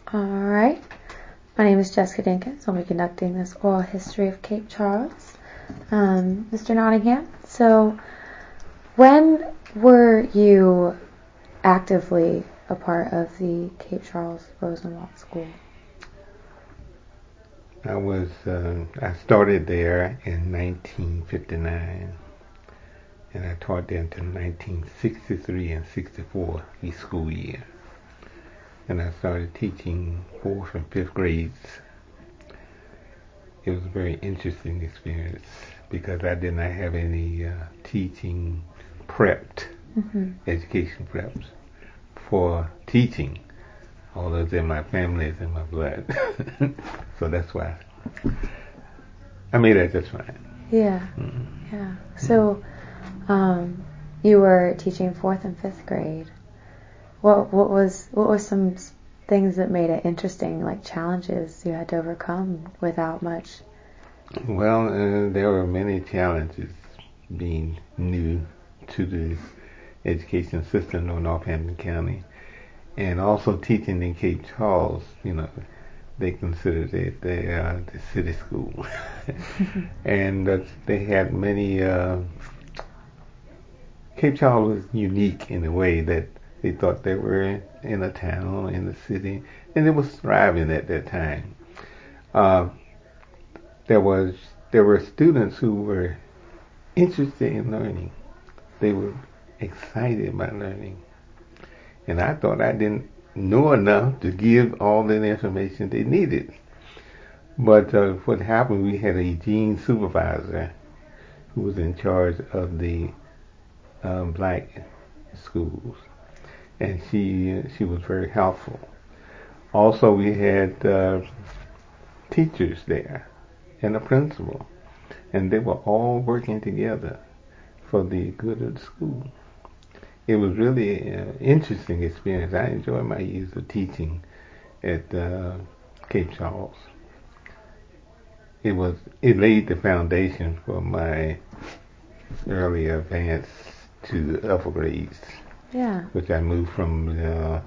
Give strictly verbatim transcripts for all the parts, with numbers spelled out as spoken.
Alright, my name is Jessica Dinkins. I'll be conducting this oral history of Cape Charles. Um, Mister Nottingham, so when were you actively a part of the Cape Charles Rosenwald School? I was, uh, I started there in nineteen fifty-nine, and I taught there until nineteen sixty-three and sixty-four, each school year. And I started teaching fourth and fifth grades. It was a very interesting experience because I did not have any uh, teaching prepped, mm-hmm. education prepped for teaching. Although it's in my family, it's in my blood. So that's why I made that just fine. Yeah, mm-hmm. yeah. So um, you were teaching fourth and fifth grade. What what was what was some things that made it interesting, like challenges you had to overcome without much? Well, uh, there were many challenges being new to the education system of Northampton County, and also teaching in Cape Charles. You know, they considered it the uh, the city school, and uh, they had many. Uh, Cape Charles was unique in a way that they thought they were in a town, in the city, and it was thriving at that time. Uh, there was there were students who were interested in learning. They were excited by learning, and I thought I didn't know enough to give all the information they needed. But uh, what happened? We had a Eugene supervisor who was in charge of the um, black schools, and she she was very helpful. Also, we had uh, teachers there and a principal, and they were all working together for the good of the school. It was really an interesting experience. I enjoyed my years of teaching at uh, Cape Charles. It was it laid the foundation for my early advance to the upper grades. Yeah. Which I moved from uh,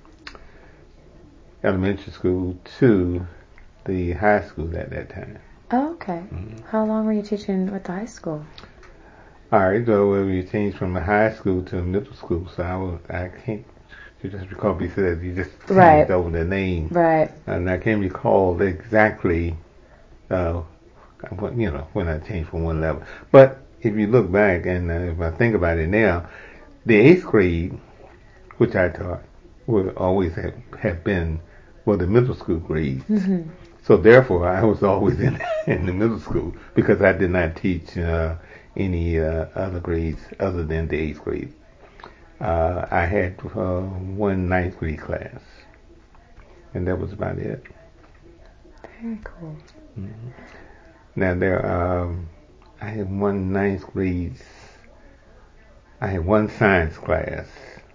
elementary school to the high school at that time. Oh, okay. Mm-hmm. How long were you teaching with the high school? All right, so we changed from the high school to the middle school, so I was I can't you just recall you said you just changed right. over the name, right? And I can't recall exactly, uh, what, you know, when I changed from one level. But if you look back and uh, if I think about it now, the eighth grade, which I taught, would always have, have been well the middle school grades. Mm-hmm. So therefore, I was always in in the middle school because I did not teach uh, any uh, other grades other than the eighth grade. Uh, I had uh, one ninth grade class, and that was about it. Very cool. Mm-hmm. Now there, um, I had one ninth grade. I had one science class,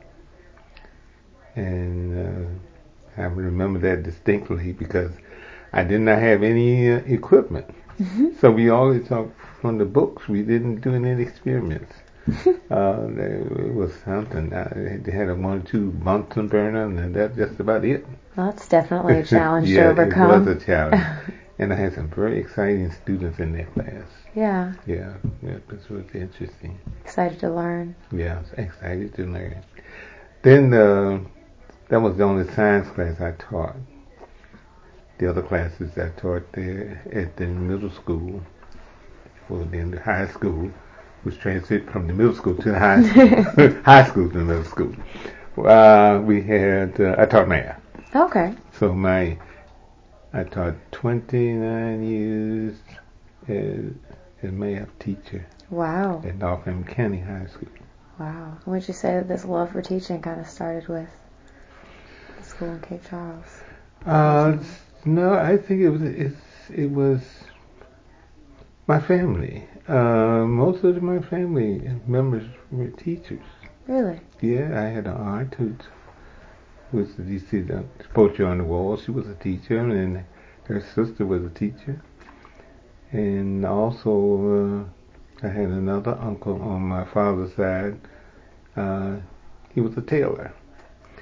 and uh, I remember that distinctly because I did not have any uh, equipment. Mm-hmm. So we always talked from the books. We didn't do any experiments. uh, it was something. I, they had a one or two Bunsen burner, and that's just about it. Well, that's definitely a challenge yeah, to overcome. It was a challenge. And I had some very exciting students in that class. Yeah. Yeah, yeah, this was interesting. Excited to learn. Yeah, excited to learn. Then uh, that was the only science class I taught. The other classes I taught there at the middle school, or then the high school, was transferred from the middle school to the high school, high school to the middle school. Uh, we had, uh, I taught math. Okay. So my, I taught twenty-nine years as a math teacher. Wow. At Northampton County High School. Wow. Would you say that this love for teaching kind of started with the school in Cape Charles? Uh, no, I think it was it's, it was my family. Uh, most of my family members were teachers. Really? Yeah, I had an aunt who was the D C poetry on the wall. She was a teacher, and her sister was a teacher. And also, uh, I had another uncle on my father's side. Uh, he was a tailor.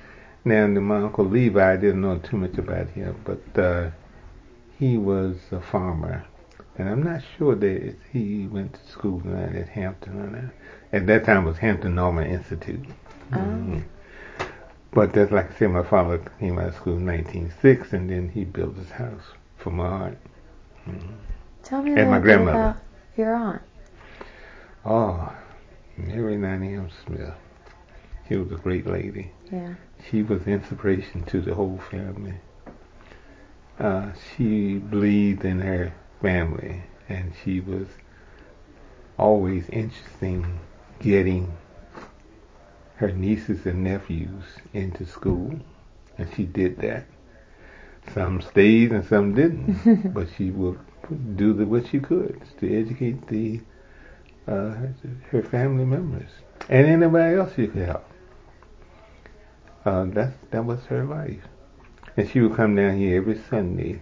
Now, my Uncle Levi, I didn't know too much about him, but uh, he was a farmer. And I'm not sure that he went to school at Hampton or not. At that time it was Hampton Norman Institute. Oh. Mm-hmm. But that's like I said, my father came out of school in nineteen oh six, and then he built his house for my aunt. Mm-hmm. Tell me a And little my bit grandmother. about your aunt. Oh, Mary Nottingham Smith. She was a great lady. Yeah. She was inspiration to the whole family. Uh, she believed in her family, and she was always interested in getting her nieces and nephews into school, and she did that. Some stayed and some didn't, but she would do the, what she could to educate the uh, her family members and anybody else she could help. Uh, that that was her life, and she would come down here every Sunday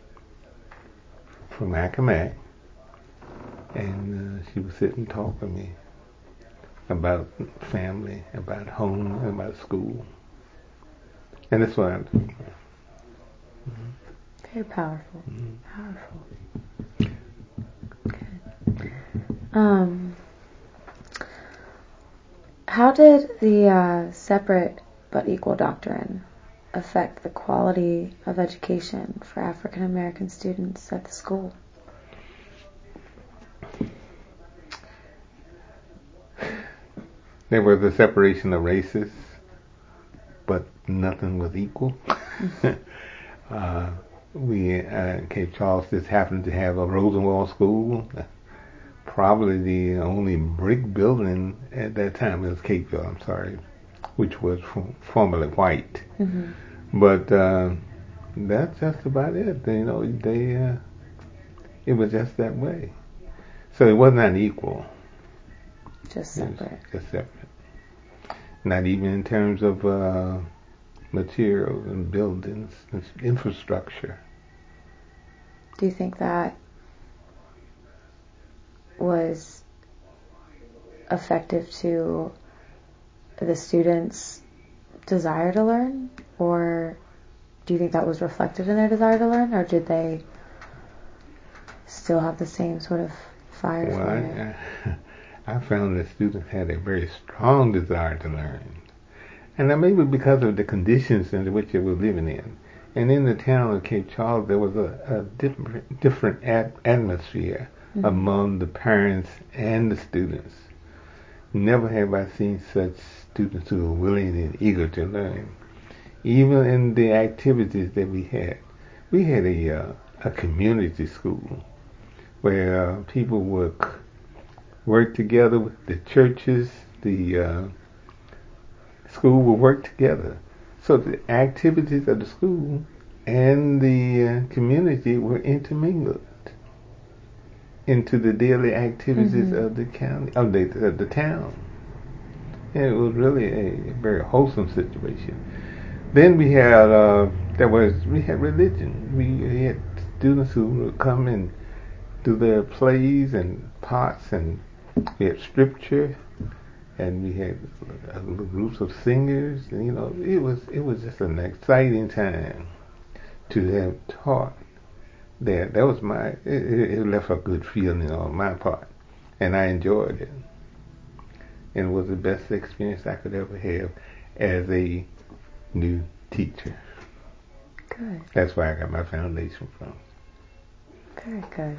from Accomack, and uh, she would sit and talk with me about family, about home, about school. And that's what I do. Mm-hmm. Very powerful. Mm-hmm. Powerful. Good. Um, how did the uh, separate but equal doctrine affect the quality of education for African American students at the school? There was a separation of races, but nothing was equal. uh, we uh, Cape Charles just happened to have a Rosenwald school, probably the only brick building at that time. It was Capeville, I'm sorry, which was formerly white. Mm-hmm. But uh, that's just about it. You know, they uh, it was just that way. So it was not equal. Just separate. Just separate. Not even in terms of uh, materials and buildings, and infrastructure. Do you think that was effective to the students' desire to learn, or do you think that was reflected in their desire to learn, or did they still have the same sort of fire well, for I, it? I, I found that students had a very strong desire to learn, and that maybe because of the conditions in which they were living in. And in the town of Cape Charles, there was a, a different, different at- atmosphere mm-hmm. among the parents and the students. Never have I seen such students who were willing and eager to learn. Even in the activities that we had, we had a uh, a community school where uh, people would work together with the churches, the uh, school would work together. So the activities of the school and the uh, community were intermingled into the daily activities mm-hmm. of the county, of the, of the town. And it was really a very wholesome situation. Then we had uh, there was we had religion. We, we had students who would come and do their plays and parts, and we had scripture, and we had uh, groups of singers. And, you know, it was it was just an exciting time to have taught there. That was my it, it left a good feeling on my part, and I enjoyed it. And it was the best experience I could ever have as a new teacher. Good. That's where I got my foundation from. Very good.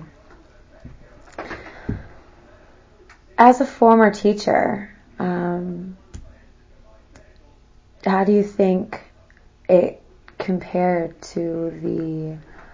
As a former teacher, um, how do you think it compared to the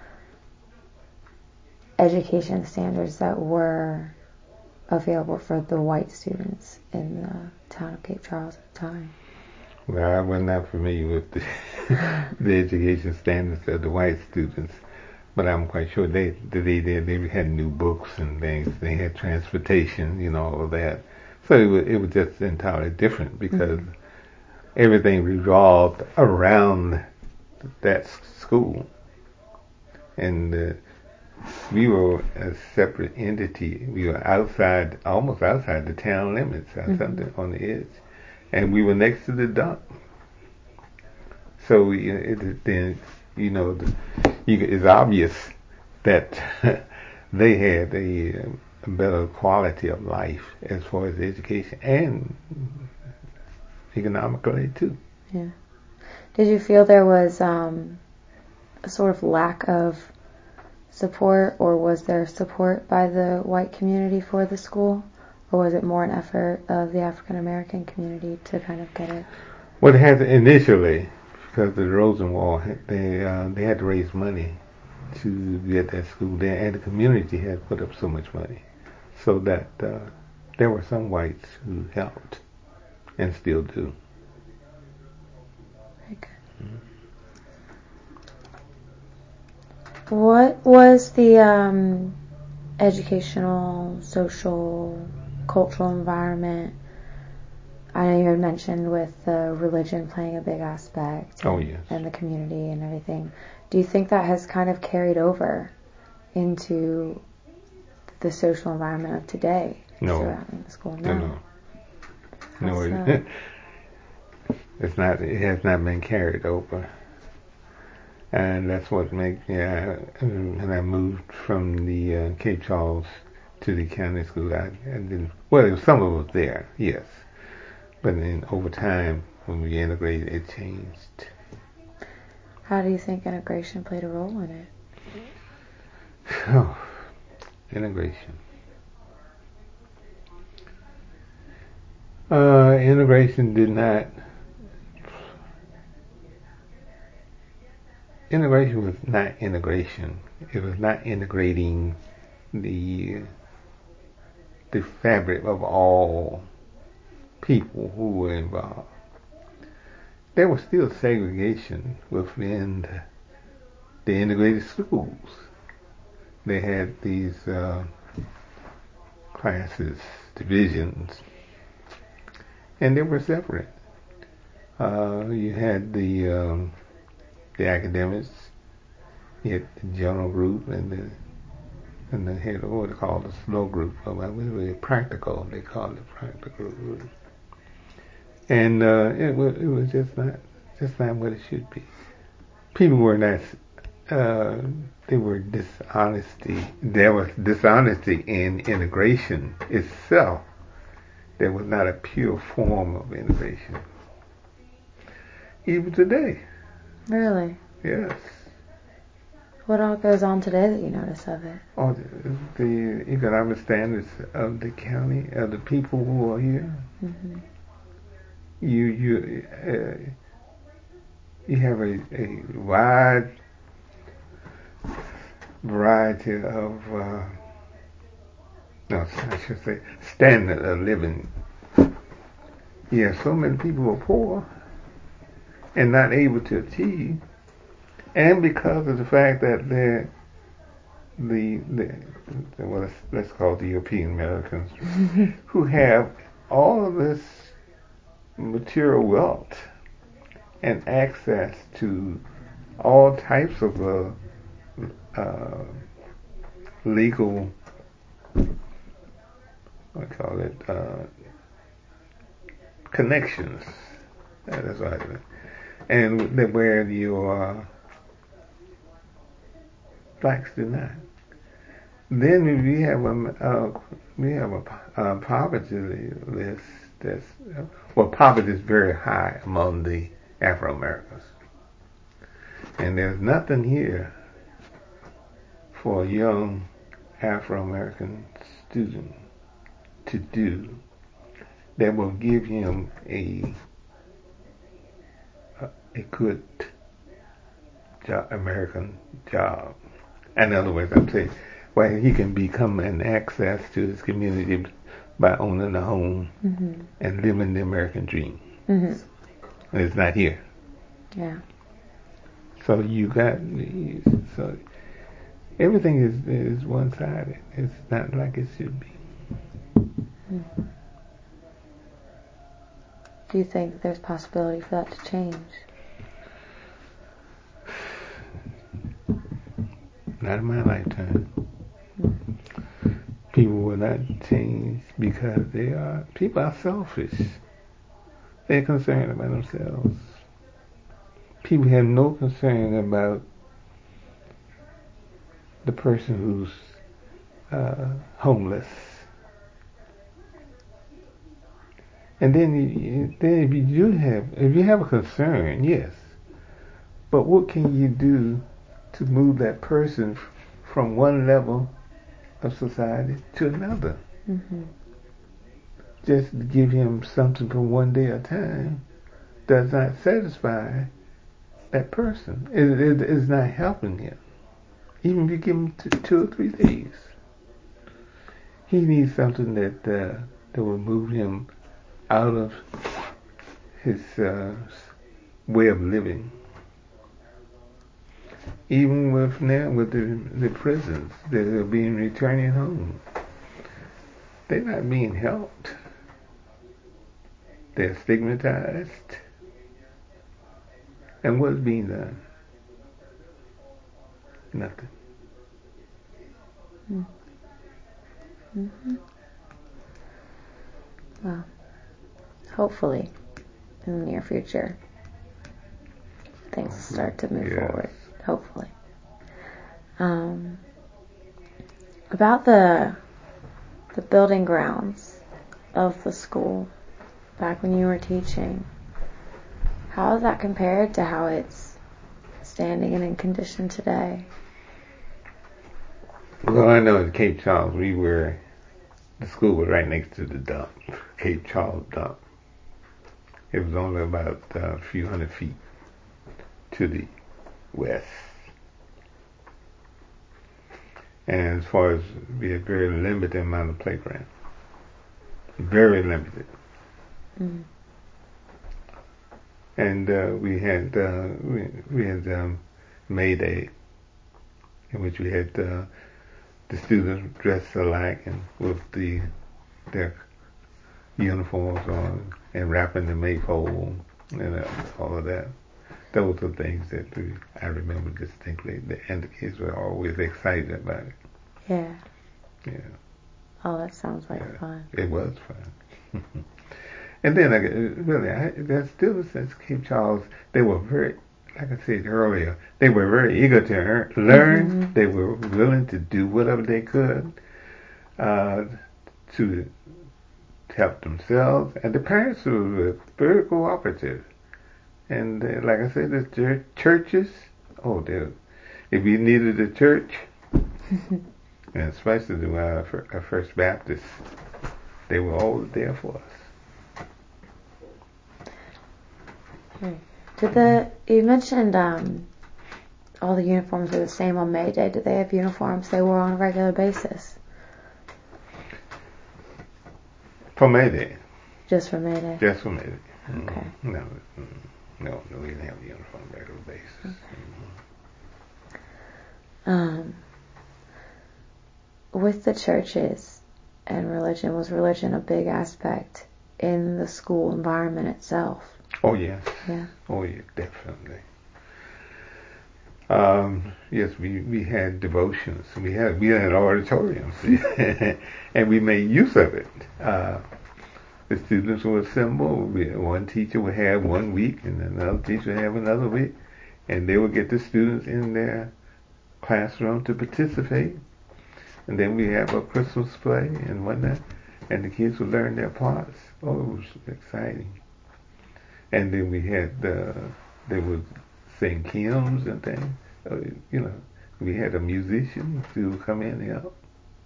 education standards that were available for the white students in the town of Cape Charles at the time? Well, I was not familiar with the, the education standards of the white students, but I'm quite sure they they did. They had new books and things. They had transportation, you know, all of that. So it was, it was just entirely different because mm-hmm. everything revolved around that school, and uh, we were a separate entity. We were outside, almost outside the town limits, mm-hmm. something on the edge. And we were next to the dump. So it, it, then, you know, the, you, it's obvious that they had a, a better quality of life as far as education and economically too. Yeah. Did you feel there was um, a sort of lack of support, or was there support by the white community for the school, or was it more an effort of the African American community to kind of get it? Well, it had to initially, because of the Rosen Wall, they uh, they had to raise money to get that school there, and the community had put up so much money, so that uh, there were some whites who helped, and still do. Very good. Mm-hmm. What was the um, educational, social, cultural environment? I know you had mentioned with the religion playing a big aspect, and, oh, yes. and the community and everything. Do you think that has kind of carried over into the social environment of today? No. Surrounding the school? No. No, no. no so? it, it's not. It has not been carried over, and that's what makes. Yeah, when I moved from the uh, Cape Charles to the county school, I, I didn't. Well, some of it was there, yes. But then over time, when we integrated, it changed. How do you think integration played a role in it? Oh, integration. Uh, integration did not. Integration was not integration. It was not integrating the the fabric of all people who were involved. There was still segregation within the, the integrated schools. They had these uh, classes, divisions, and they were separate. Uh, you had the um, the academics, you had the general group, and the and they had what they called the slow group. Well, it was practical. They called it practical group. And uh, it was it was just not just not what it should be. People were not. Uh, they were dishonesty. There was dishonesty in integration itself. There was not a pure form of integration. Even today. Really? Yes. What all goes on today that you notice of it? Oh, the, the economic standards of the county, of the people who are here. Mm-hmm. You you uh, you have a, a wide variety of uh, no, I should say standard of living. Yeah, so many people are poor and not able to achieve, and because of the fact that they're the, the, the well, let's, let's call it the European Americans who have all of this material wealth and access to all types of uh, uh, legal, what I call it, uh, connections. That's what I mean. And where your blacks do not. Then we have a uh, we have a uh, poverty list that's uh, well, poverty is very high among the Afro Americans, and there's nothing here for a young Afro American student to do that will give him a a, a good job, American job. In other words, I'm saying, well, he can become an access to his community by owning a home mm-hmm. and living the American dream. Mm-hmm. And it's not here. Yeah. So you got so everything is is one sided. It's not like it should be. Mm-hmm. Do you think there's possibility for that to change? Not in my lifetime. Mm-hmm. People will not change because they are people are selfish. They're concerned about themselves. people have no concern about the person who's uh, homeless. And then, you, then if you do have, if you have a concern, yes. But what can you do to move that person from one level of society to another? Mm-hmm. Just to give him something for one day at a time does not satisfy that person. It, it is not helping him. Even if you give him t- two or three days, he needs something that uh, that will move him out of his uh, way of living. Even with now with the, the prisons that are being returning home, they're not being helped. They're stigmatized. And what's being done? Nothing. Mm-hmm. Well, hopefully, in the near future, things start to move Yes. forward. Hopefully. Um, about the the building grounds of the school back when you were teaching, how is that compared to how it's standing and in condition today? Well, I know in Cape Charles, we were, the school was right next to the dump, Cape Charles dump. It was only about a few hundred feet to the west. And as far as, we had very limited amount of playground. Very limited. Mm-hmm. And uh, we had, uh, we, we had um, May Day, in which we had uh, the students dressed alike and with the their uniforms on and rapping the maypole and uh, all of that. Those are things that we, I remember distinctly, and the kids were always excited about it. Yeah. Yeah. Oh, that sounds like Yeah. fun. It was fun. And then, like, really, I, there's students at Cape Charles, they were very, like I said earlier, they were very eager to earn, learn. Mm-hmm. They were willing to do whatever they could uh, to help themselves. And the parents were very cooperative. And uh, like I said, the church, churches, oh, they, if you needed a church, and especially the uh, our First Baptist, they were always there for us. Did the you mentioned um, all the uniforms were the same on May Day? Did they have uniforms they wore on a regular basis? For May Day. Just for May Day? Just for May Day. Okay. Mm-hmm. No, no, no, we didn't have a uniform on a regular basis. Okay. Mm-hmm. Um, with the churches and religion, was religion a big aspect in the school environment itself? Oh, yes. Yeah. Oh, yeah, definitely. Um, yes, we, we had devotions. We had we had auditoriums, and we made use of it. Uh, the students would assemble. We, one teacher would have one week, and another teacher would have another week, and they would get the students in their classroom to participate. And then we have a Christmas play and whatnot, and the kids would learn their parts. Oh, it was exciting. And then we had uh, they would sing hymns and things. Uh, you know, we had a musician to come in and help.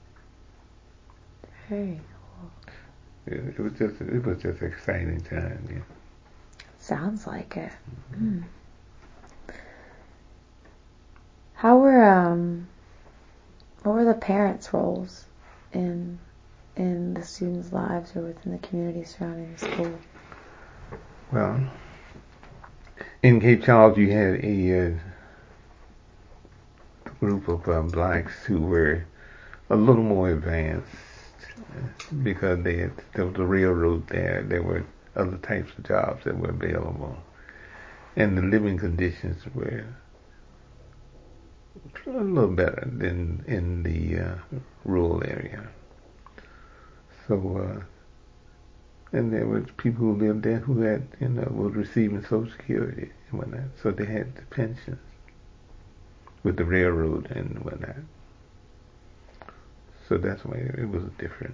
Very cool. It, it was just it was just an exciting time. Yeah. Sounds like it. Mm. How were um what were the parents' roles in in the students' lives or within the community surrounding the school? Well, in Cape Charles, you had a uh, group of um, blacks who were a little more advanced because they had, there was a railroad there. There were other types of jobs that were available, and the living conditions were a little better than in the uh, rural area. So uh, And there was people who lived there who had, you know, were receiving Social Security and whatnot. So they had the pensions with the railroad and whatnot. So that's why it was different.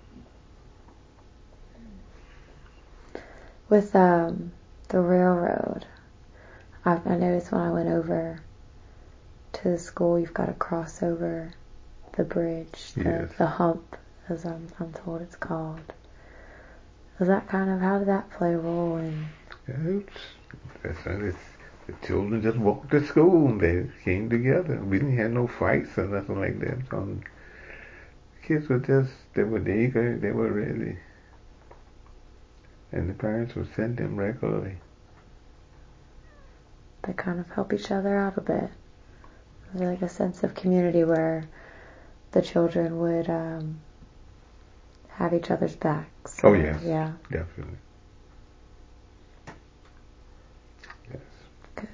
With um, the railroad, I, I noticed when I went over to the school, you've got to cross over the bridge, the, Yes. the hump, as I'm, I'm told it's called. Was that kind of, how did that play a role in? Yeah, it's, that's, it's, the children just walked to school and they came together. We didn't have no fights or nothing like that. So kids were just, they were eager, they were ready. And the parents would send them regularly. They kind of help each other out a bit. There's like a sense of community where the children would um, have each other's backs. Oh, yes. Yeah. Definitely. Yes. Good.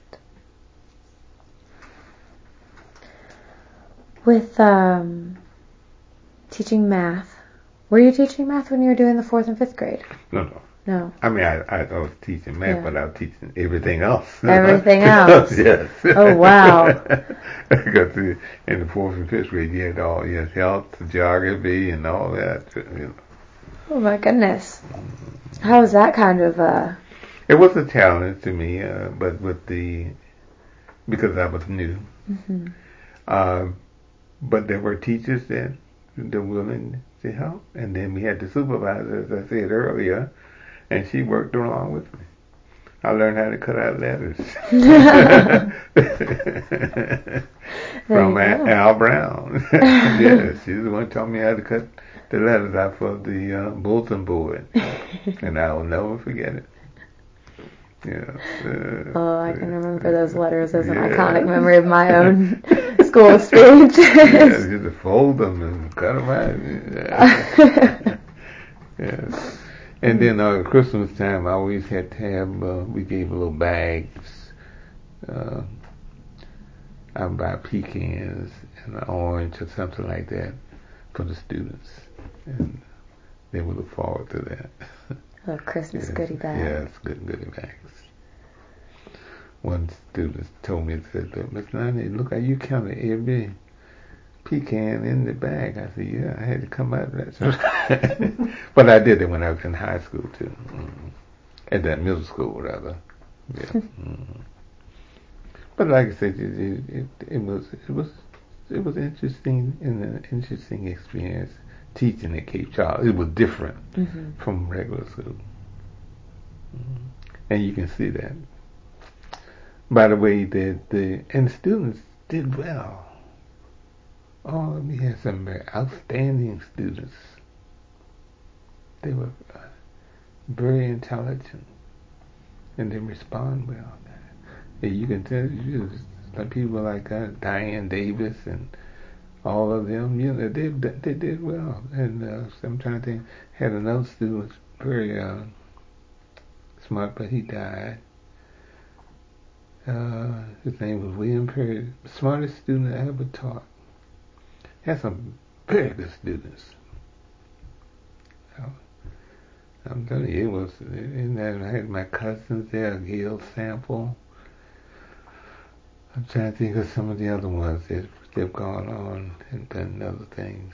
With um, teaching math, were you teaching math when you were doing the fourth and fifth grade? No, no. No. I mean, I, I, I was teaching math, Yeah. but I was teaching everything else. Everything else? Yes. Oh, wow. Because in the fourth and fifth grade, you had all, you had health, geography, and all that. You know. Oh, my goodness. How was that kind of... Uh... It was a challenge to me, uh, but with the, because I was new. Mm-hmm. Uh, but there were teachers that were willing to help. And then we had the supervisor, as I said earlier, and she worked along with me. I learned how to cut out letters. From Al, Al Brown. Yeah, she's the one who taught me how to cut the letters out for the uh, bulletin board. And I will never forget it. Yeah. Uh, oh, I can remember those letters as an yeah. iconic memory of my own school experience. Yeah, you just fold them and cut them out. Yeah. Yeah. And then uh, Christmas time, I always had to have, uh, we gave little bags. Uh, I would buy pecans and an orange or something like that for the students. And they would look forward to that. Oh, Christmas yes, goodie bags. Yes, good goodie bags. One student told me, said, Miss Nani, look how you counted every pecan in the bag. I said, yeah, I had to come out of that. But I did it when I was in high school too. Mm-hmm. At that middle school rather. Yeah. Mm-hmm. But like I said, it, it, it, it was it was it was interesting and an interesting experience teaching at Cape Charles. It was different mm-hmm. from regular school. Mm-hmm. And you can see that. By the way, that the and the students did well. Oh, we had some very outstanding students. They were uh, very intelligent, and they respond well. And you can tell you like people like uh, Diane Davis and all of them. You know, they they did well. And uh, sometimes they had another student very uh, smart, but he died. Uh, his name was William Perry, smartest student I ever taught. Had some very good students. So, I'm telling you, it was, and then I had my cousins there, Gail Sample. I'm trying to think of some of the other ones that have gone on and done other things.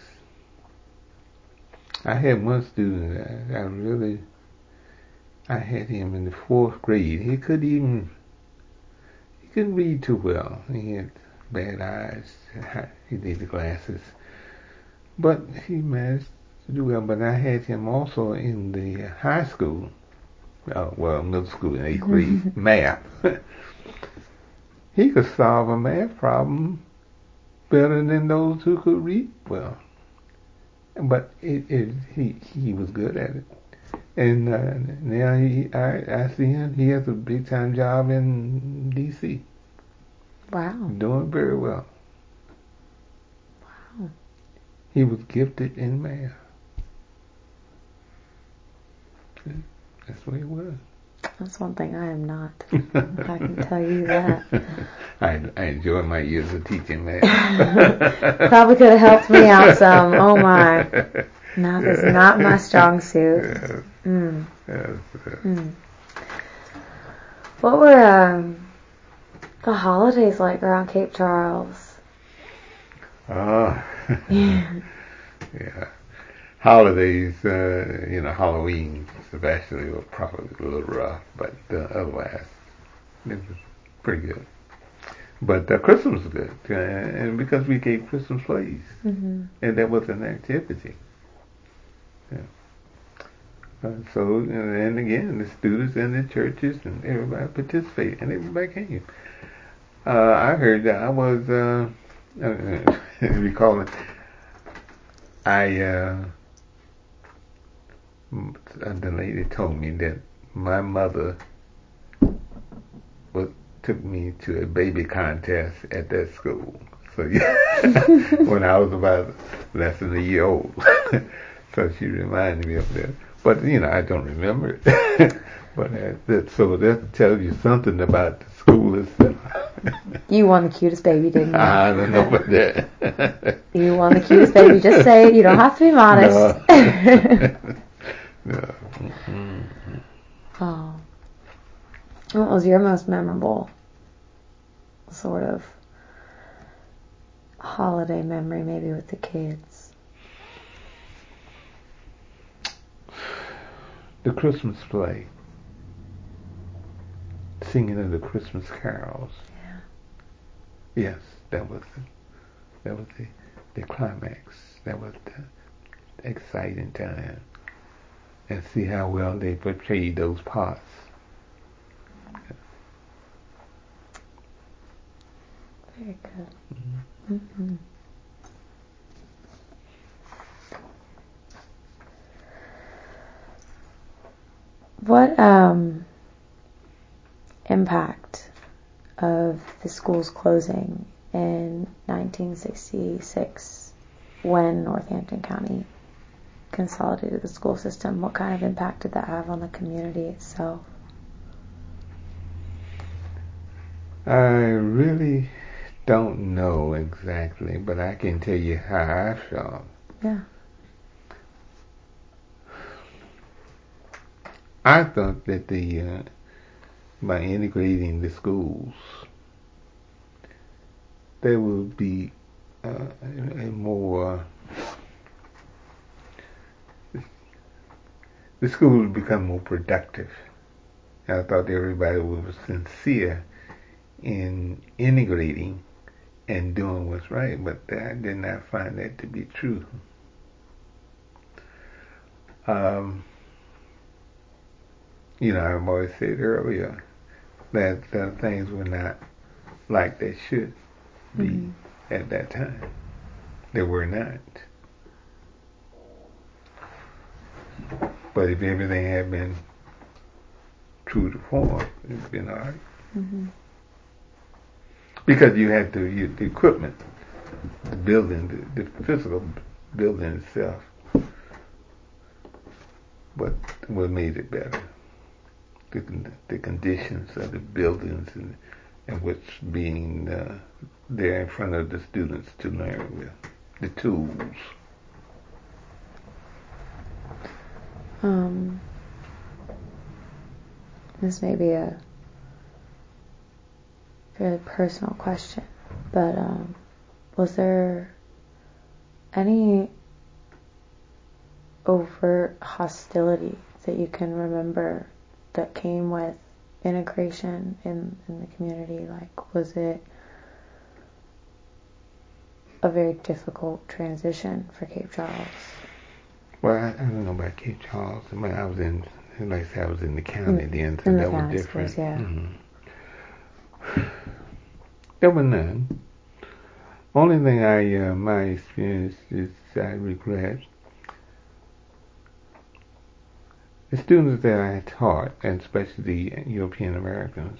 I had one student, I, I really, I had him in the fourth grade. He couldn't even, he couldn't read too well. He had bad eyes. He needed glasses. But he managed to do well. But I had him also in the high school, uh, well, middle school in eighth grade, math. He could solve a math problem better than those who could read well. But it, it, he he was good at it. And uh, now he, I, I see him, he has a big time job in D C Wow. Doing very well. Wow. He was gifted in math. That's what he was. That's one thing I am not. I can tell you that. I, I enjoy my years of teaching math. Probably could have helped me out some. Oh my. Math is not my strong suit. Yes. Mm. Yes. Yes. Mm. What were um, the holidays like around Cape Charles? Oh. Yeah. Yeah. Holidays, uh, you know, Halloween especially was probably a little rough, but uh, otherwise it was pretty good. But uh, Christmas was good, uh, and because we gave Christmas plays, Mm-hmm. and that was an activity. Yeah. Uh, so, and again, the students and the churches and everybody participated, and everybody came. Uh, I heard that I was, uh, uh, recall it, I, uh, the lady told me that my mother was took me to a baby contest at that school. So yeah, when I was about less than a year old. So she reminded me of that. But you know, I don't remember it. But uh, that, so that tells you something about the school itself. You won the cutest baby, didn't you? I don't know about that. You won the cutest baby. Just say it. You don't have to be modest. No. No. Mm-hmm. Oh. What was your most memorable sort of holiday memory, maybe with the kids? The Christmas play. Singing of the Christmas carols. Yeah. Yes, that was the, that was the, the climax. That was the exciting time. And see how well they portrayed those parts. Very good. Mm-hmm. Mm-hmm. What um, impact of the school's closing in nineteen sixty-six when Northampton County consolidated the school system, what kind of impact did that have on the community itself? I really don't know exactly, but I can tell you how I felt. Yeah. I thought that the uh, by integrating the schools, there would be uh, a more the schools would become more productive. I thought everybody was sincere in integrating and doing what's right, but I did not find that to be true. Um, you know, I've always said earlier that uh, things were not like they should be mm-hmm. at that time. They were not. But if everything had been true to form, it'd been all right. Mm-hmm. Because you had to, you, the equipment, the building, the, the physical building itself, what what made it better. The, the conditions of the buildings and, and what's being uh, there in front of the students to learn with, the tools. Um, this may be a really personal question, but um, was there any overt hostility that you can remember that came with integration in, in the community? Like, was it a very difficult transition for Cape Charles? Well, I, I don't know about Cape Charles. I mean, I was in, like I said, I was in the county in, then, so in that the was different. Schools, yeah. Mm-hmm. There were none. Only thing I, uh, my experience is I regret the students that I taught, and especially the European Americans,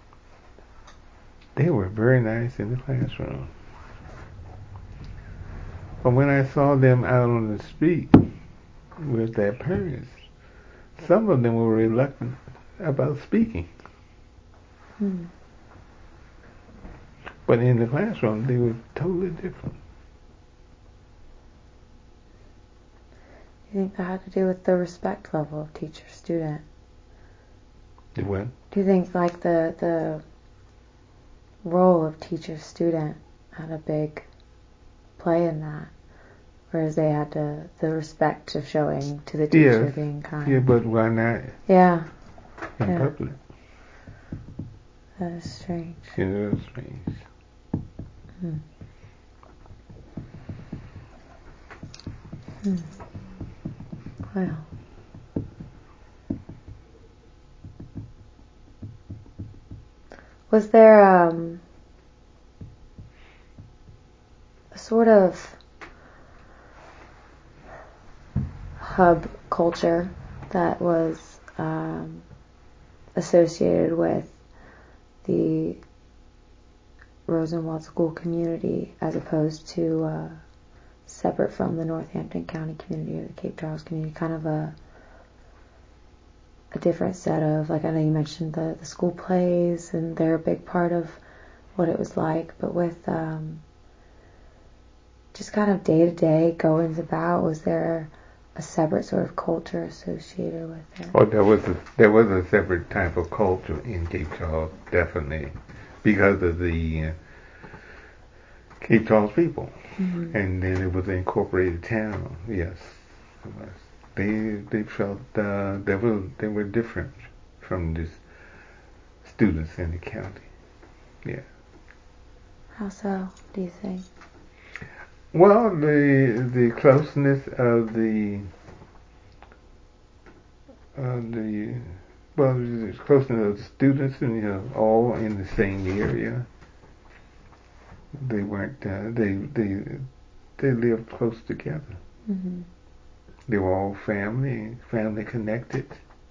they were very nice in the classroom. But when I saw them out on the street with their parents, some of them were reluctant about speaking. Hmm. But in the classroom, they were totally different. you think that had to do with the respect level of teacher-student? The what? Do you think like the the role of teacher-student had a big play in that? Whereas they had to, the respect of showing to the teacher Yes. being kind. Yeah, but why not Yeah. in Yeah. public? That is strange. Yeah, that's strange. Hmm. Hmm. Well. Was there um, a sort of hub culture that was um, associated with the Rosenwald School community as opposed to uh, separate from the Northampton County community or the Cape Charles community, kind of a a different set of, like I know you mentioned the, the school plays and they're a big part of what it was like, but with um, just kind of day-to-day goings about, was there a separate sort of culture associated with it? Oh, there was a there was a separate type of culture in Cape Charles, definitely, because of the uh, Cape Charles people, Mm-hmm. and then it was an incorporated town. Yes, it was. They they felt uh, they were they were different from the students in the county. Yeah. How so, do you think? Well, the the closeness of the uh, the well, the closeness of the students, and you know, all in the same area. They weren't. Uh, they they they lived close together. Mm-hmm. They were all family, family connected.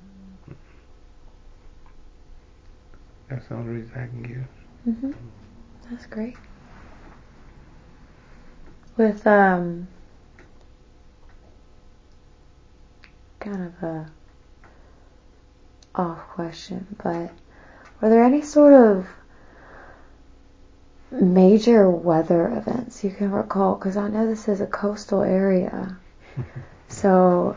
That's the only reason I can give. Mm-hmm. That's great. With um, kind of a off question, but were there any sort of major weather events you can recall? Because I know this is a coastal area, so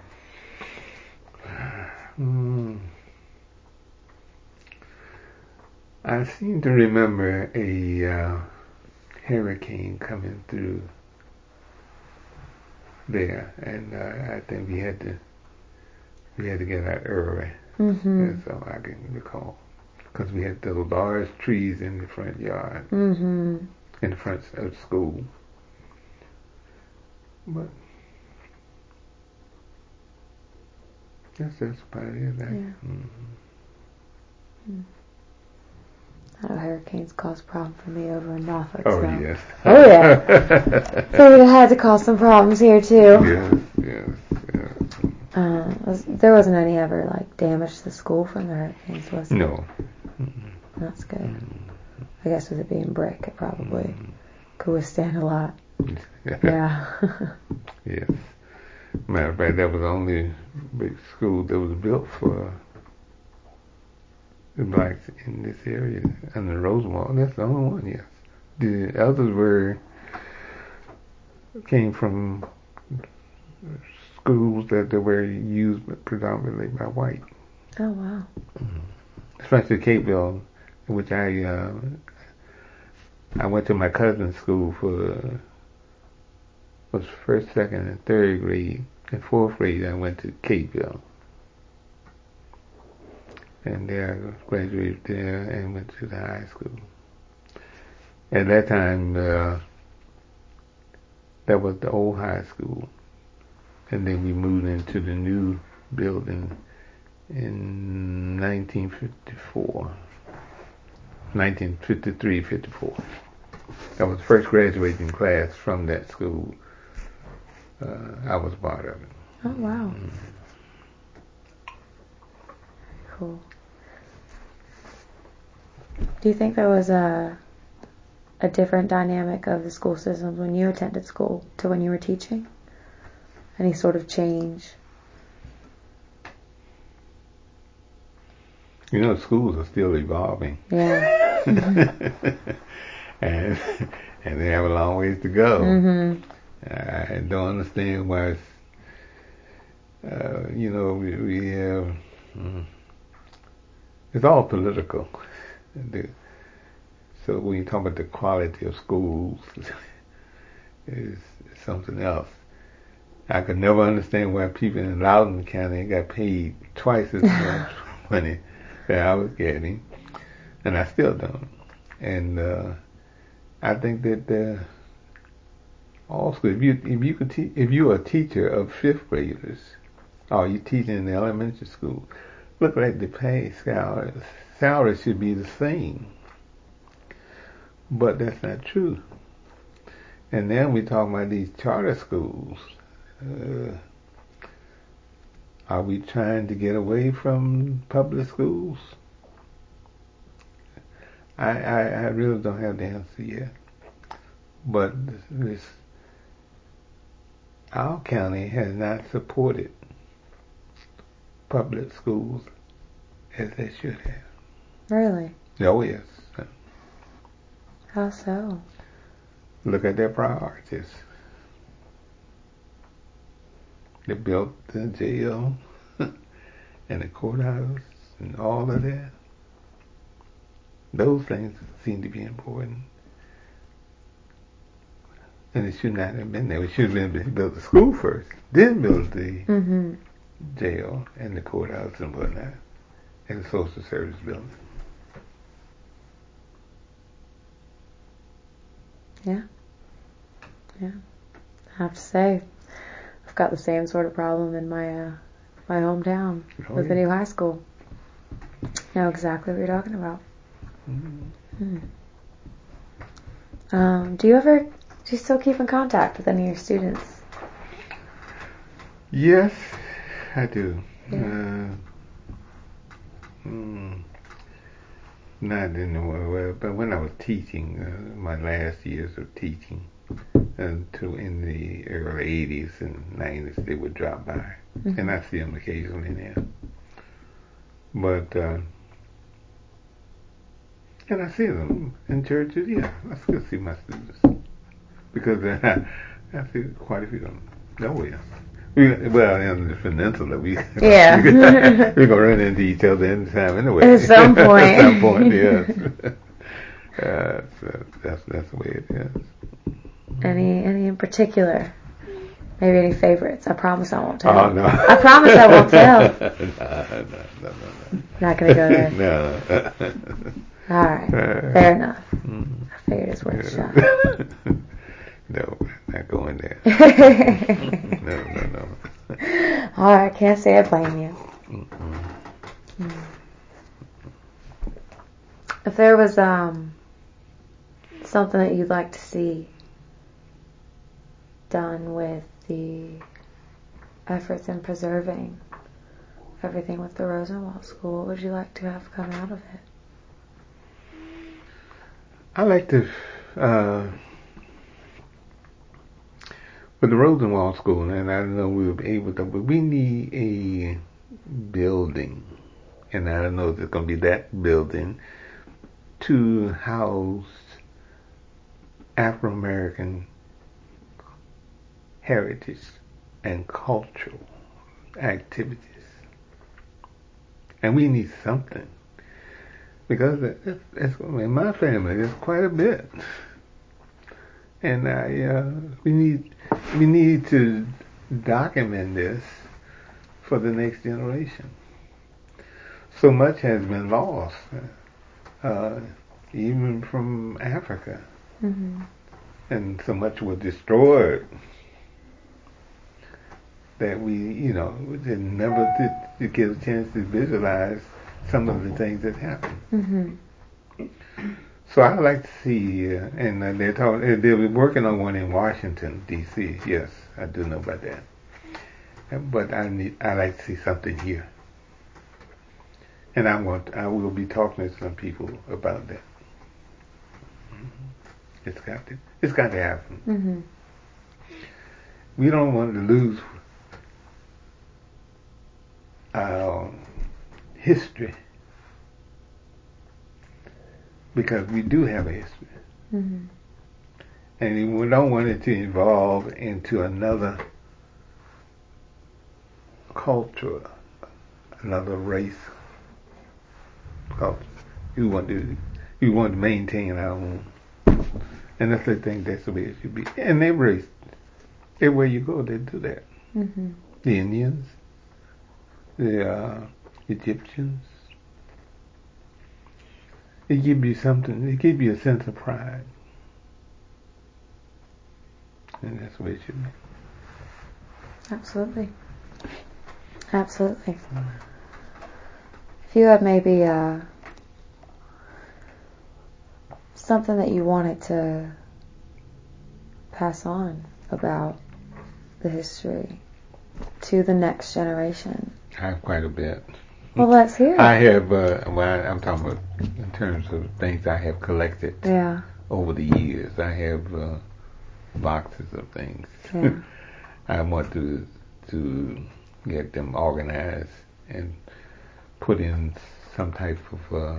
Mm. I seem to remember a uh, hurricane coming through there, and uh, I think we had to we had to get out early. mm-hmm. That's all I can recall, because we had those large trees in the front yard, Mm-hmm. in the front of the school. But that's that's about it. I, Yeah. mm. Mm. I know hurricanes cause problems for me over in Norfolk. Oh so. yes. Oh yeah. Figured it had to cause some problems here too. Yes, yes, yes. Uh, was, there wasn't any ever like damage to the school from the hurricanes, was there? No. That's good. I guess with it being brick, it probably could withstand a lot. Yeah. Yes. Matter of fact, that was the only big school that was built for the blacks in this area, and the Rosemont. That's the only one. Yes. The others were came from schools that they were used predominantly by white. Oh wow. Especially Capeville, which I uh, I went to my cousin's school for was first, second, and third grade. In fourth grade, I went to Capeville, and there I graduated there and went to the high school. At that time, uh, that was the old high school, and then we moved into the new building in nineteen fifty-four, nineteen fifty-three, fifty-four. That was the first graduating class from that school. Uh, I was part of it. Oh wow. Mm. Cool. Do you think there was a a different dynamic of the school systems when you attended school to when you were teaching? Any sort of change? You know, schools are still evolving. Yeah. and and they have a long ways to go. Mm-hmm. I don't understand why uh, you know, we, we have, mm, it's all political. The, so when you talk about the quality of schools, it's something else. I could never understand why people in Loudoun County got paid twice as much money that I was getting, and I still don't. And uh, I think that uh, also, if you if you could te- if you're a teacher of fifth graders, or you teach in the elementary school, look like the pay salary salary should be the same, but that's not true. And then we talk about these charter schools. Uh, are we trying to get away from public schools? I, I, I really don't have the answer yet. But this, our county has not supported public schools as they should have. Really? Oh, yes. How so? Look at their priorities. They built the jail and the courthouse and all of that. Those things seem to be important. And it should not have been there. We should have been built the school first, then build the Mm-hmm. jail and the courthouse and whatnot, and the social service building. Yeah. Yeah. I have to say, I've got the same sort of problem in my uh, my hometown Oh, with yeah. the new high school. Know exactly what you're talking about. Mm-hmm. Hmm. Um, do you ever, do you still keep in contact with any of your students? Yes, I do. Yeah. Uh, mm, not in the way, but when I was teaching, uh, my last years of teaching, until in the early eighties and nineties, they would drop by, Mm-hmm. and I see them occasionally now. But uh, and I see them in churches. Yeah, I still see my students because uh, I see quite a few of them. Oh yeah. We, well, in the peninsula, we Yeah. we're gonna run into each other anytime anyway. At some point. At some point, yes. uh, so that's that's the way it is. Any any in particular? Maybe any favorites? I promise I won't tell. Oh no! I promise I won't tell. no, no, no, no, no. Not gonna go there. No. All right, fair enough. Mm. I figured it's worth a shot. No, not going there. no, no, no. All right, can't say I blame you. Mm. If there was um something that you'd like to see done with the efforts in preserving everything with the Rosenwald School, what would you like to have come out of it? I like to, uh, with the Rosenwald School, and I don't know we were able to, but we need a building, and I don't know if it's going to be that building, to house Afro-American heritage and cultural activities. And we need something. Because it's, it's, in my family, there's quite a bit. And I, uh, we need we need to document this for the next generation. So much has been lost, uh, even from Africa, Mm-hmm. and so much was destroyed that we, you know, did never did, did get a chance to visualize some of the things that happened. Mm-hmm. So I like to see, uh, and uh, they're talking, they're working on one in Washington D C. Yes, I do know about that. But I need, I like to see something here, and I want, I will be talking to some people about that. Mm-hmm. It's got to, it's got to happen. Mm-hmm. We don't want to lose our history because we do have a history. Mm-hmm. And we don't want it to evolve into another culture, another race culture. You want to, you want to maintain our own, and that's the thing. That's the way it should be. And every race, everywhere you go, they do that. Mm-hmm. The Indians, the uh, Egyptians. It gives you something. It gives you a sense of pride, and that's the way it should be. Absolutely. Absolutely. If you had maybe uh, something that you wanted to pass on about the history to the next generation. I have quite a bit. Well, let's hear it. I have, uh, well, I'm talking about in terms of things I have collected Yeah. over the years. I have uh, boxes of things. Yeah. I want to to get them organized and put in some type of uh,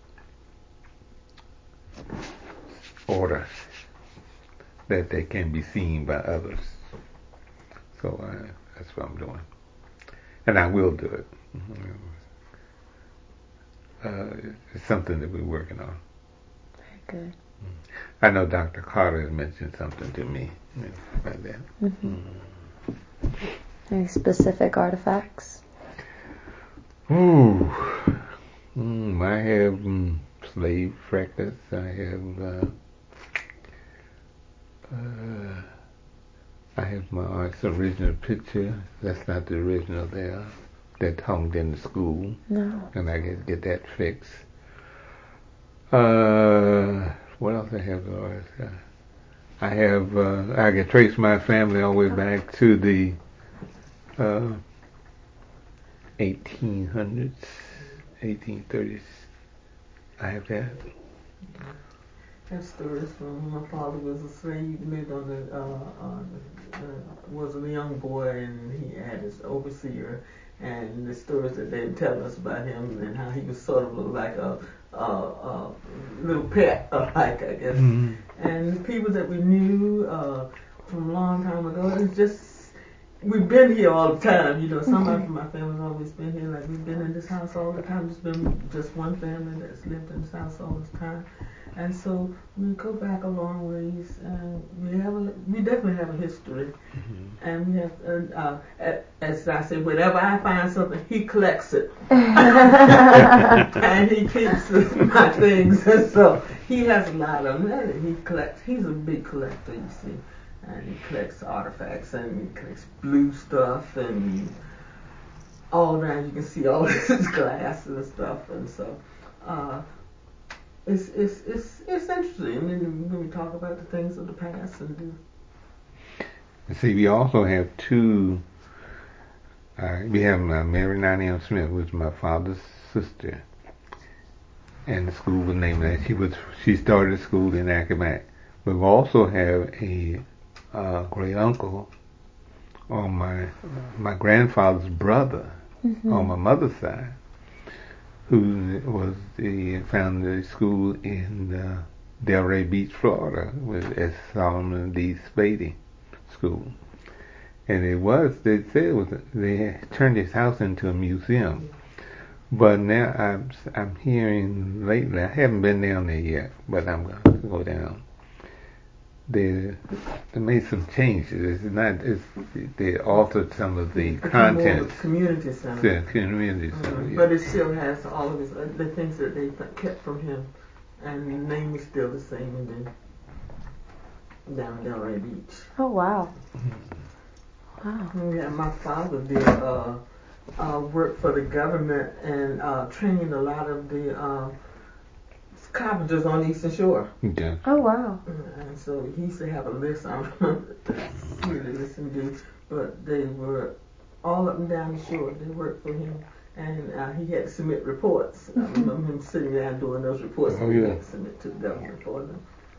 order that they can be seen by others. So uh, that's what I'm doing, and I will do it. Uh, it's something that we're working on. Very good. I know Doctor Carter has mentioned something to me about that. Mm-hmm. Mm. Any specific artifacts? Ooh. Mm, I have mm, slave records. I have uh, uh, I have my aunt's original picture. That's not the original there. That hung in the school. No. And I get get that fixed. Uh, what else I have? Lord? Uh, I have. Uh, I can trace my family all the way back to the uh, eighteen hundreds, eighteen thirties. I have that. I have stories from when my father was a slave, lived on the, uh, on the, uh, was a young boy, and he had his overseer, and the stories that they tell us about him and how he was sort of like a, a, a little pet, like I guess. Mm-hmm. And people that we knew uh, from a long time ago, it's just, we've been here all the time, you know. Somebody mm-hmm. from my family's always been here, like we've been in this house all the time. There's been just one family that's lived in this house all this time. And so we go back a long ways, and we have a, we definitely have a history, mm-hmm. and we have, uh, uh, as I say, whenever I find something, he collects it, and he keeps my things, and so he has a lot of them, and he collects, he's a big collector, you see, and he collects artifacts, and he collects blue stuff, and all around you can see all this glass and stuff, and so, uh, It's it's it's it's interesting when we talk about the things of the past and do. See, we also have two. Uh, we have uh, Mary Nottingham Smith, who was my father's sister, and the school was named that. She was she started school in Accomack. But we also have a uh, great uncle on my my grandfather's brother mm-hmm. on my mother's side, who was the founded a school in uh, Delray Beach, Florida, with S. Solomon D. Spady School, and it was they said it was they turned his house into a museum. But now I'm I'm hearing lately, I haven't been down there yet, but I'm going to go down. They they made some changes. It's not it's they altered some of the contents. Community center. Yeah, community center. Um, yeah. But it still has all of his uh, the things that they kept from him, and the name is still the same in the, down Delray Beach. Oh wow! Wow. Yeah, my father did uh, uh, work for the government and uh, training a lot of the. Uh, carpenters on the Eastern Shore. Okay. Oh wow! And so he used to have a list. I don't remember the list and do, but they were all up and down the shore. They worked for him, and uh, he had to submit reports. I remember him sitting there doing those reports. Oh and yeah. He had to submit to the government for them.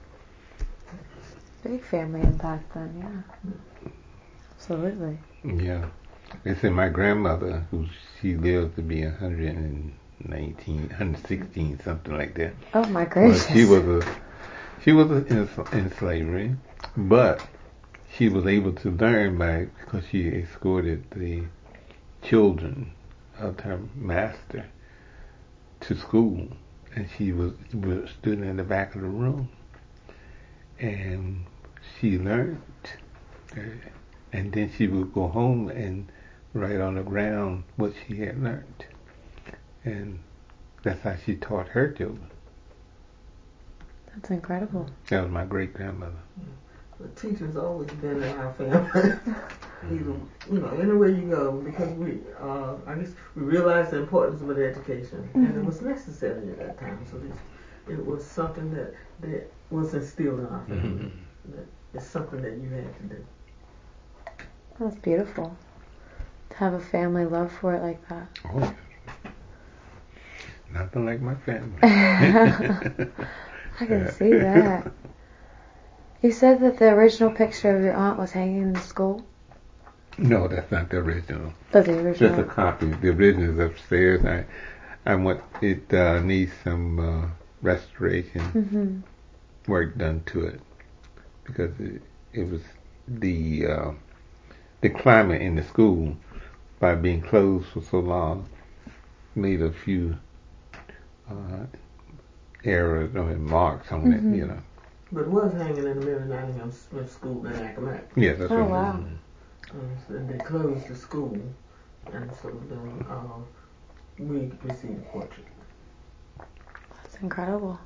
Big family impact then, yeah. Absolutely. Yeah. They said my grandmother, who she lived to be a hundred and nineteen, one hundred sixteen, something like that. Oh my gracious! Well, she was a, she was a, in, in slavery, but she was able to learn by because she escorted the children of her master to school, and she was, was stood in the back of the room, and she learned, uh, and then she would go home and write on the ground what she had learned, and that's how she taught her children. That's incredible. That was my great grandmother. The teaching's always been in our family. Either, you know, anywhere you go, because we, uh, I guess we realized the importance of an education, mm-hmm. and it was necessary at that time. So this, it was something that, that was instilled in our family. Mm-hmm. That it's something that you had to do. That's beautiful. To have a family love for it like that. Oh, nothing like my family. I can see that. You said that the original picture of your aunt was hanging in the school? No, that's not the original. That's the original. Just a copy. The original is upstairs. I, I want it uh, needs some uh, restoration mm-hmm. work done to it, because it, it was the uh, the climate in the school, by being closed for so long, made a few uh, errors or marks on mm-hmm. it, you know. But it was hanging in the Mary Nottingham Smith School in Accomack. Yes, that's oh, what wow. it is. Um, so they closed the school, and so then uh, we received a portrait. That's incredible.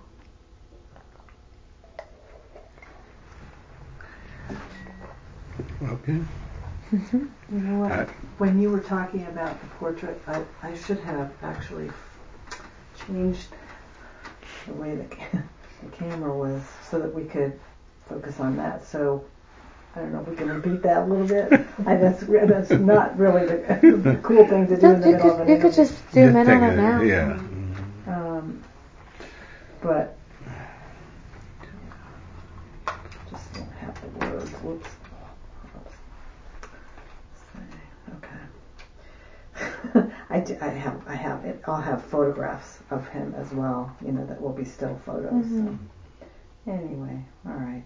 Okay. Mm-hmm. You know what? I, when you were talking about the portrait, I, I should have actually changed the way the, the camera was so that we could focus on that. So I don't know if we can repeat that a little bit. I, that's that's not really the, the cool thing to do no, in the you middle could, of an You could just zoom in on it now. Yeah. Um, but just don't have the words. Whoops. Okay. I, do, I have I have it. I'll have photographs of him as well. You know, that will be still photos. Mm-hmm. So. Anyway, all right.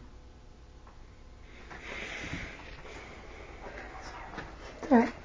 All right.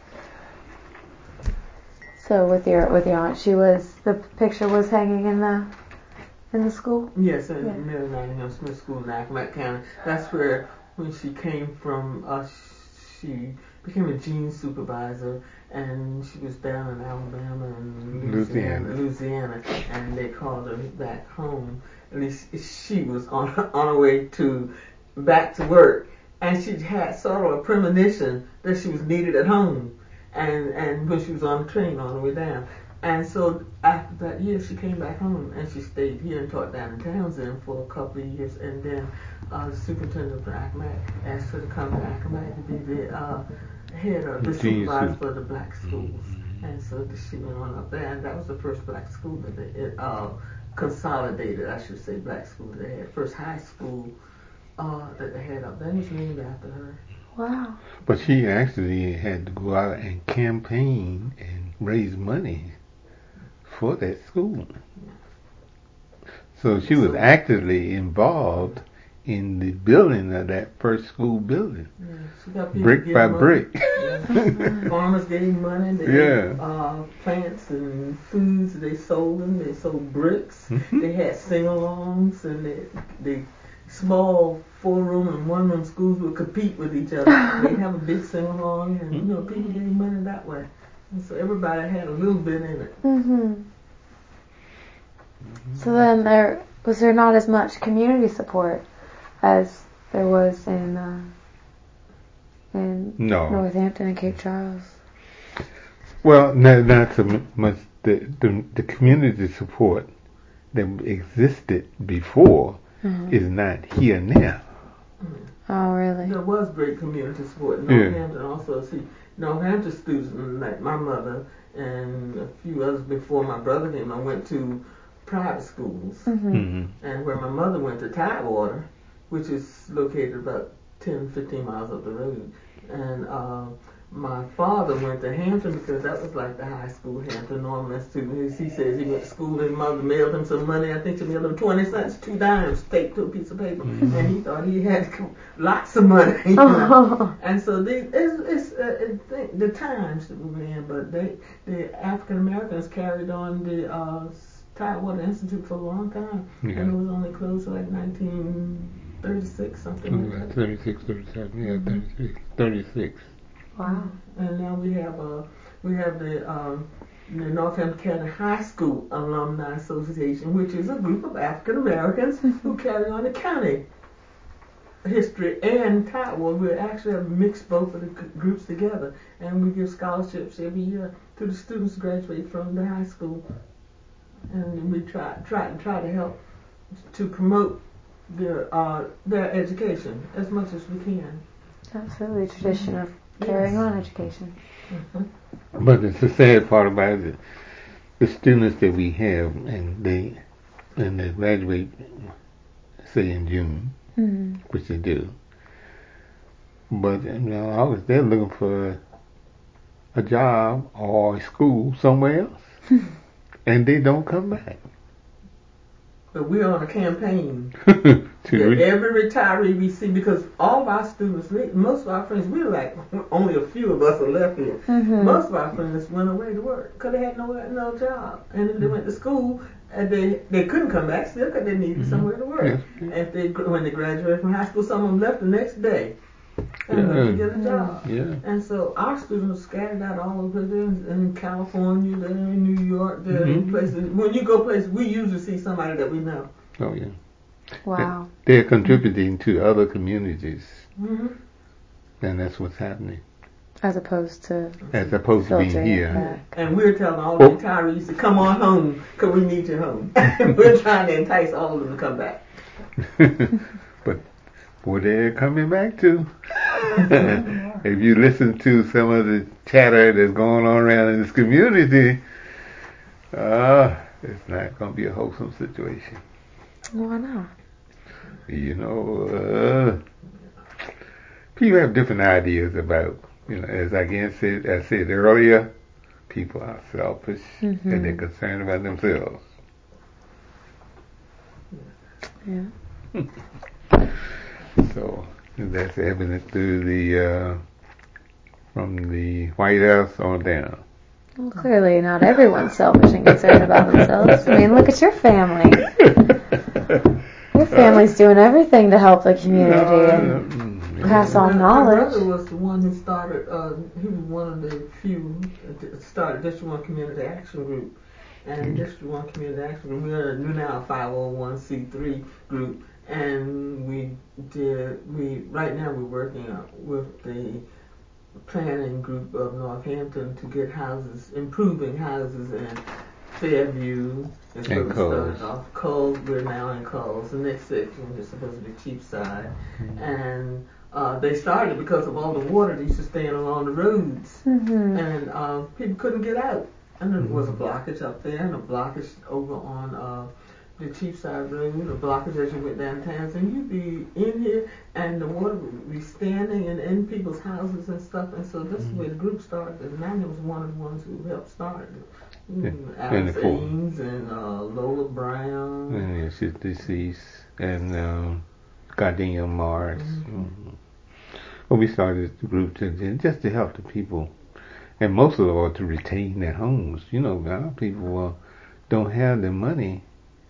So with your with your aunt, she was the picture was hanging in the in the school. Yes, in yeah. Mary Nottingham Smith School in Accomack County. That's where when she came from, uh, she became a jeans supervisor, and she was down in Alabama and Louisiana, Louisiana, and they called her back home. At least she was on on her way to back to work. And she had sort of a premonition that she was needed at home, and and when she was on the train on the way down. And so after that year, she came back home, and she stayed here and taught down in Townsend for a couple of years. And then uh, the superintendent of Accomack asked her to come to Accomack to be the uh, head of the supervisor for the black schools. And so she went on up there, and that was the first black school that they it, uh, consolidated, I should say, black school that they had. First high school. Uh, that they had up there was named after her. Wow. But she actually had to go out and campaign and raise money for that school. Yeah. So she was so, actively involved in the building of that first school building. Yeah, she got people brick by money. brick. Yeah. Farmers gave money. They yeah. gave uh, plants and foods. They sold them. They sold bricks. Mm-hmm. They had sing-alongs, and they they small four-room and one-room schools would compete with each other. They'd have a big sing-along, and you know, people gave money that way. And so everybody had a little bit in it. Mm-hmm. So then there was there not as much community support as there was in uh, in no. Northampton and Cape Charles. Well, not, not so much the, the the community support that existed before mm-hmm. is not here now. Oh, really? There was great community support in Northampton. Yeah. Also, see, Northampton students like my mother and a few others before my brother came, I went to private schools. Mm-hmm. Mm-hmm. And where my mother went to Tidewater, which is located about ten, fifteen miles up the road. And uh, my father went to Hampton because that was like the high school, Hampton Normal student. He says he went to school and mother mailed him some money. I think she mailed him twenty cents, two dimes taped to a piece of paper, mm-hmm. and he thought he had lots of money. You know? And so they, it's, it's uh, it, the times that we were in, but they, the African Americans carried on the uh, Tidewater Institute for a long time, yeah. and it was only closed to like nineteen thirty-six, something like that. thirty-six, thirty-seven, yeah, mm-hmm. thirty-six, thirty-six. Wow. And now we have uh, we have the um, the Northampton County High School Alumni Association, which is a group of African Americans who carry on the county history and Tidewater. We actually have mixed both of the groups together, and we give scholarships every year to the students who graduate from the high school, and we try try try to help to promote their uh, their education as much as we can. Absolutely, a tradition of carrying yes. on education. Mm-hmm. But it's the sad part about it, the students that we have, and they and they graduate, say in June, mm-hmm. which they do. But in August, they're looking for a job or a school somewhere else, and they don't come back. But we're on a campaign that every retiree we see, because all of our students, most of our friends, we're like, only a few of us are left here. Mm-hmm. Most of our friends went away to work because they had no no job. And if they went to school, and they, they couldn't come back still because they needed mm-hmm. somewhere to work. Yes. And if they, when they graduated from high school, some of them left the next day and yeah. went to get a job. Yeah. And so our students are scattered out all over. They're in, in California, they're in New York, they're mm-hmm. in places. When you go places, we usually see somebody that we know. Oh, yeah. Wow. They're contributing to other communities. Mm-hmm. And that's what's happening. As opposed to As opposed to being here. Back. And we're telling all the oh. retirees to come on home because we need you home. We're trying to entice all of them to come back. But what they're coming back to. If you listen to some of the chatter that's going on around in this community, uh, it's not going to be a wholesome situation. Why not? You know, uh, people have different ideas about, you know, as I again said, I said earlier, people are selfish mm-hmm. and they're concerned about themselves. Yeah. So that's evident through the uh, from the White House on down. Well, clearly not everyone's selfish and concerned about themselves. I mean, look at your family. Your family's doing everything to help the community and pass on knowledge. My brother was the one who started, uh, he was one of the few that started District one Community Action Group. And District one Community Action Group, we're now a five oh one c three group. And we did, we, right now we're working with the planning group of Northampton to get houses, improving houses in Fairview. And so we started off Coles, we're now in Coles. The next section is supposed to be Cheapside. Mm-hmm. And uh, they started because of all the water that used to stand along the roads. Mm-hmm. And uh, people couldn't get out. And there was a blockage up there and a blockage over on uh, the Cheapside Road, a blockage as you went downtown. So you'd be in here and the water would be standing in, in people's houses and stuff. And so this mm-hmm. is where the group started. And Nanya was one of the ones who helped start it. Mm, Alice Ames and uh, Lola Brown. And she's deceased. And um, Gardenia Mars. Mm-hmm. Mm-hmm. Well, we started the group to, just to help the people. And most of all, to retain their homes. You know, a lot of people uh, don't have the money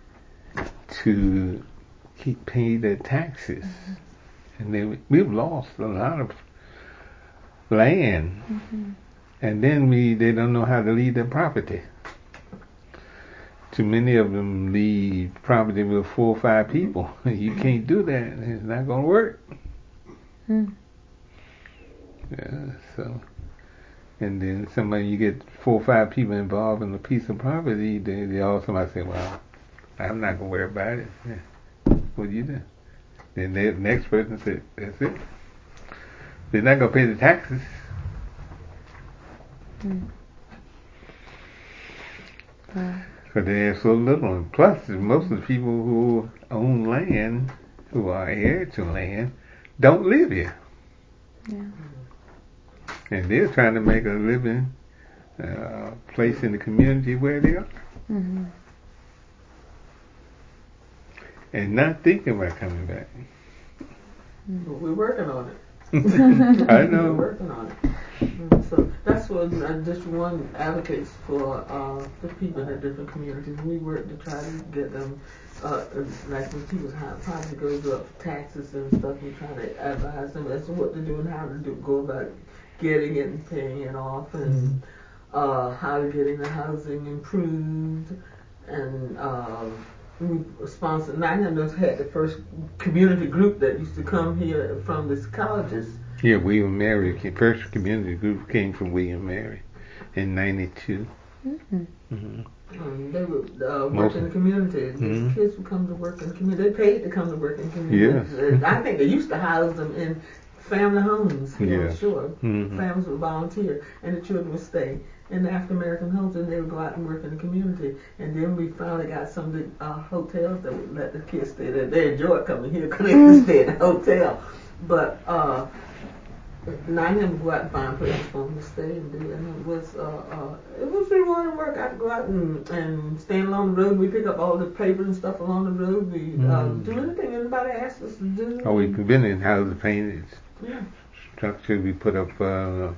to keep paying their taxes. Mm-hmm. And they, we've lost a lot of land. Mm-hmm. And then we they don't know how to leave their property. Too many of them leave property with four or five people. You can't do that. It's not going to work. Mm. Yeah, so... And then somebody, you get four or five people involved in a piece of property, they, they all somebody say, well, I'm not going to worry about it. Yeah. What do you do? Then the next person said, that's it. They're not going to pay the taxes. Mm. Wow. Because they have so little. And plus, most of the people who own land, who are heirs to land, don't live here. Yeah. And they're trying to make a living uh, place in the community where they are. Mm-hmm. And not thinking about coming back. But we're working on it. I know. We're working on it. Mm, so that's what uh, District One advocates for uh, the people in the different communities. We work to try to get them, uh, like when people's property goes up for taxes and stuff, we try to advise them as to what to do and how to do, go about getting it and paying it off, and uh, how to getting the housing improved, and uh, we sponsored. Nine of us had the first community group that used to come here from the colleges. Yeah, William Mary. First community group came from William Mary in ninety-two. Mm-hmm. Mm-hmm. Um, they would uh, work in the community. These mm-hmm. kids would come to work in the community. They paid to come to work in the community. Yes. I think they used to house them in family homes. Yeah, Yes. sure. Mm-hmm. Families would volunteer, and the children would stay in the African American homes, and they would go out and work in the community. And then we finally got some of the uh, hotels that would let the kids stay there. They enjoyed coming here because they could stay in the hotel. But uh, nine of them would go out and find places for them to stay and do. And it was uh, uh, it was rewarding work. I'd go out and, and stand along the road. We pick up all the paper and stuff along the road. We uh, Mm. do anything anybody asked us to do. Oh, we've been in houses painted Yeah. structure. We put up uh,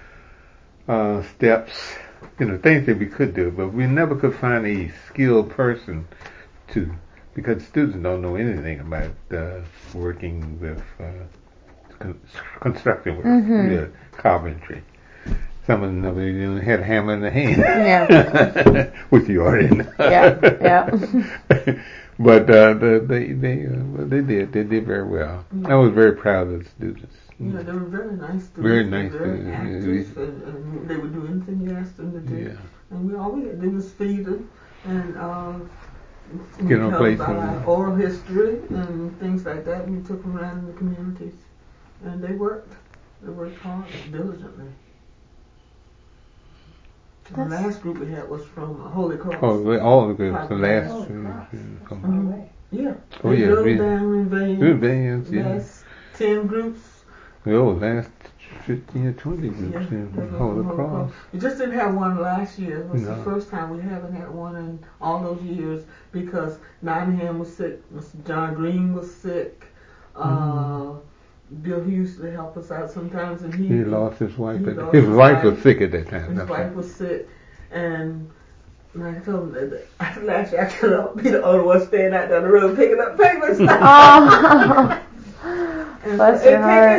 uh, steps, you know, things that we could do, but we never could find a skilled person to, because students don't know anything about uh, working with uh, con- construction work, Mm-hmm. yeah, carpentry. Some of them never even had a hammer in the hand. Yeah. Which you already know. Yeah, yeah. But uh, the, they they uh, well, they did they did very well. I was very proud of the students. Yeah, they were very nice students. Very nice Very students. active, and, and they would do anything you asked them to do. Yeah. And we all we had to do was feed them and uh, we Get on told place about and- our oral history and things like that. We took them around in the communities, and they worked. They worked hard, diligently. The That's- last group we had was from Holy Cross. Oh, they- all the groups. The last. Oh, uh, cross. uh, Far come- away. Yeah. Oh, they yeah, drove yeah. down in vans. Good bands, yeah. Last ten groups. Oh, last fifteen or twenty groups Yeah, in they were Holy from Cross. We just didn't have one last year. It was No. the first time. We haven't had one in all those years because Nottingham was sick. Mister John Green was sick. Uh, Bill Hughes to help us out sometimes, and he, He lost his wife. he At, lost his his wife was wife. sick at that time. His That's wife right. was sick, and like I told him that that last year I could be the only one staying out down the road picking up papers. Oh. And Bless so your it heart.